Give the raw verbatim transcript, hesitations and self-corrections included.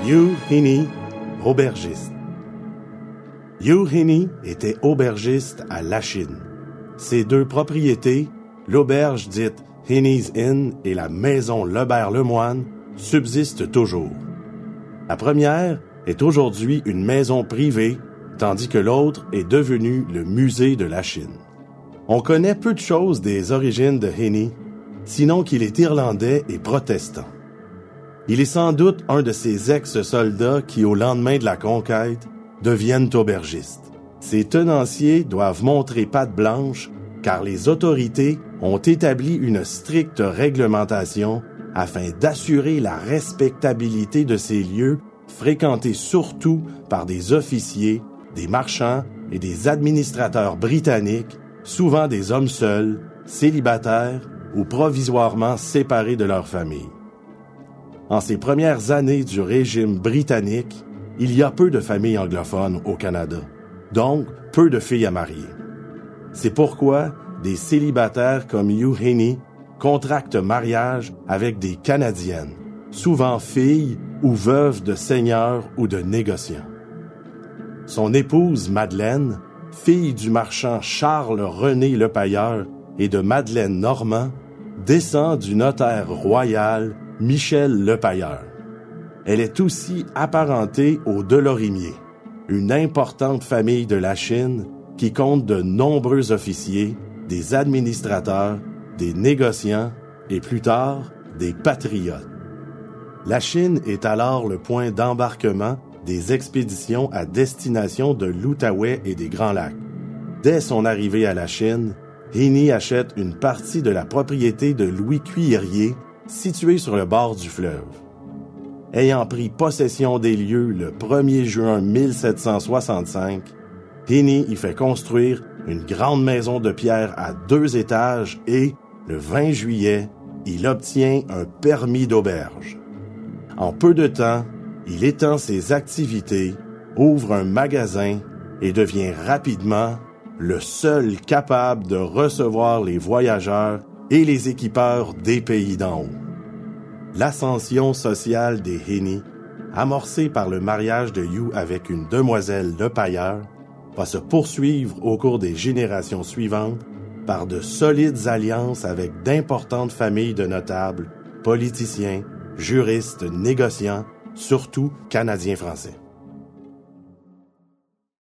Hugh Henney, aubergiste. Hugh Henney était aubergiste à Lachine. Ses deux propriétés, l'auberge dite Henney's Inn et la maison Lebert-Lemoine, subsistent toujours. La première est aujourd'hui une maison privée, tandis que l'autre est devenue le musée de Lachine. On connaît peu de choses des origines de Henney, sinon qu'il est irlandais et protestant. Il est sans doute un de ces ex-soldats qui, au lendemain de la conquête, deviennent aubergistes. Ces tenanciers doivent montrer patte blanche car les autorités ont établi une stricte réglementation afin d'assurer la respectabilité de ces lieux fréquentés surtout par des officiers, des marchands et des administrateurs britanniques, souvent des hommes seuls, célibataires ou provisoirement séparés de leur famille. En ces premières années du régime britannique, il y a peu de familles anglophones au Canada, donc peu de filles à marier. C'est pourquoi des célibataires comme Hugh Henney contractent mariage avec des Canadiennes, souvent filles ou veuves de seigneurs ou de négociants. Son épouse Madeleine, fille du marchand Charles-René Lepailleur et de Madeleine Normand, descend du notaire royal Michel Lepailleur. Elle est aussi apparentée aux Delorimier, une importante famille de Lachine qui compte de nombreux officiers, des administrateurs, des négociants et plus tard, des patriotes. Lachine est alors le point d'embarquement des expéditions à destination de l'Outaouais et des Grands Lacs. Dès son arrivée à Lachine, Henney achète une partie de la propriété de Louis Cuillerier, située sur le bord du fleuve. Ayant pris possession des lieux le premier juin mille sept cent soixante-cinq, Henney y fait construire une grande maison de pierre à deux étages et, le vingt juillet, il obtient un permis d'auberge. En peu de temps, il étend ses activités, ouvre un magasin et devient rapidement le seul capable de recevoir les voyageurs et les équipeurs des pays d'en haut. L'ascension sociale des Henney, amorcée par le mariage de Hugh avec une demoiselle Lepailleur, va se poursuivre au cours des générations suivantes par de solides alliances avec d'importantes familles de notables, politiciens, juristes, négociants, surtout Canadiens-Français.